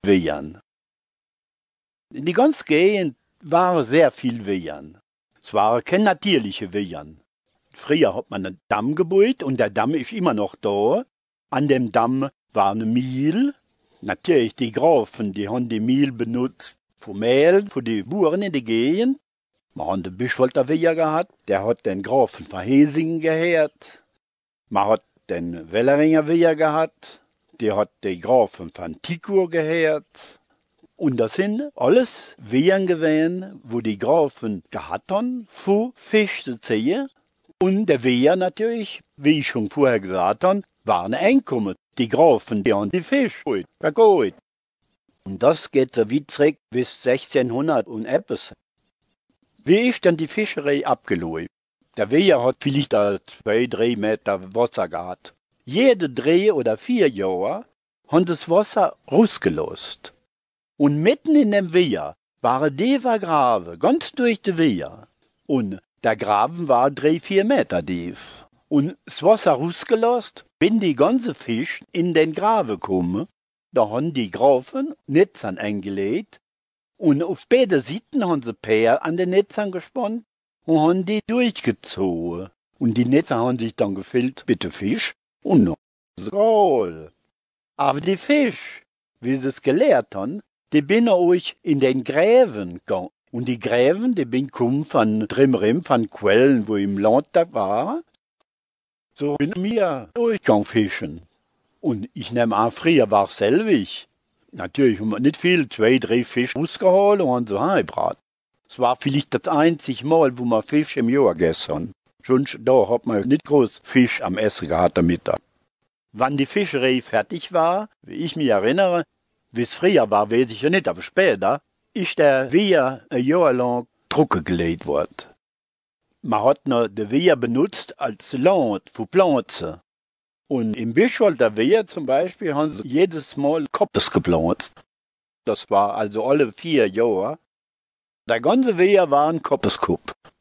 Weihern. In die ganze Gegend waren sehr viel Weihern. Es waren keine natürliche Weihern. Früher hat man einen Damm gebaut und der Damm ist immer noch da. An dem Damm war eine Mühle. Natürlich, die Grafen, die haben die Mühle benutzt für Mehl, für die Bauern in der Gegend. Man hat den Bischwolter Weiher gehabt, der hat den Grafen von Hesingen gehört. Man hat den Welleringer Weiher gehabt, der hat die Grafen von Tikur gehört. Und das sind alles Wehren gewesen, wo die Grafen gehabt haben, für Fisch zu ziehen. Und der Weiher natürlich, wie ich schon vorher gesagt habe, war ein Einkommen. Die Grafen, die haben die Fisch verkauft. Und das geht so weit zurück bis 1600 und etwas. Wie ist denn die Fischerei abgelaufen? Der Weiher hat vielleicht 2-3 Meter Wasser gehabt. Jede 3 oder 4 Jahre haben das Wasser rausgelost. Und mitten in dem Weiher waren die Graben, ganz durch die Weiher. Und der Graben war 3-4 Meter tief. Und das Wasser rausgelost, wenn die ganze Fisch in den Graben kommen, da haben die Grafen Netzern eingelegt. Und auf beide Seiten haben sie Pär an den Netzern gespannt und haben die durchgezogen. Und die Netzer haben sich dann gefüllt mit dem Fisch und noch Gold. Aber die Fisch, wie sie es gelehrt haben, die bin euch in den Gräben gegangen. Und die Gräben, die bin kommen von drumherum, von Quellen, wo im Land da war. So bin mir durchgegangen fischen. Und ich nehme an, früher war es selbig. Natürlich haben wir nicht viel, 2-3 Fische rausgeholt und haben sie heimgebracht. Es war vielleicht das einzige Mal, wo wir Fisch im Jahr gegessen haben. Schon da hat man nicht groß Fisch am Essen gehabt am Mittag. Wann die Fischerei fertig war, wie ich mich erinnere, wie es früher war, weiß ich ja nicht, aber später, ist der Weiher ein Jahr lang trocken gelegt worden. Man hat noch den Weiher benutzt als Land für Pflanzen. Und im Bischwolter Weiher zum Beispiel haben sie jedes Mal Koppes gepflanzt. Das war also alle 4 Jahre. Der ganze Weiher war ein Koppeskupp.